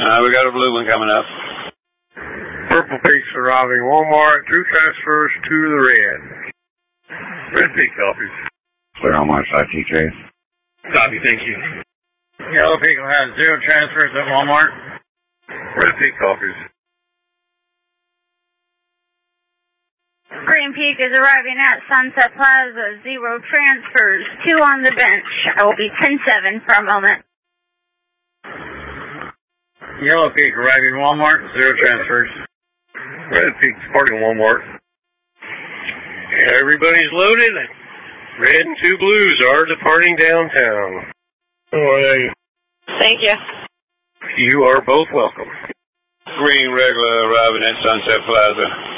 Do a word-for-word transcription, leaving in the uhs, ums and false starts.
Uh, we got a blue one coming up. Purple Peaks arriving Walmart, two transfers to the red. Red Peak copies. Clear on my side, T J. Copy, thank you. Yellow Peak will have zero transfers at Walmart. Red Peak copies. Green Peak is arriving at Sunset Plaza, zero transfers, two on the bench. I will be ten seven for a moment. Yellow Peak arriving Walmart, zero transfers. Red Peak departing Walmart. Everybody's loaded. Red and two blues are departing downtown. How are they? Thank you. You are both welcome. Green regular arriving at Sunset Plaza.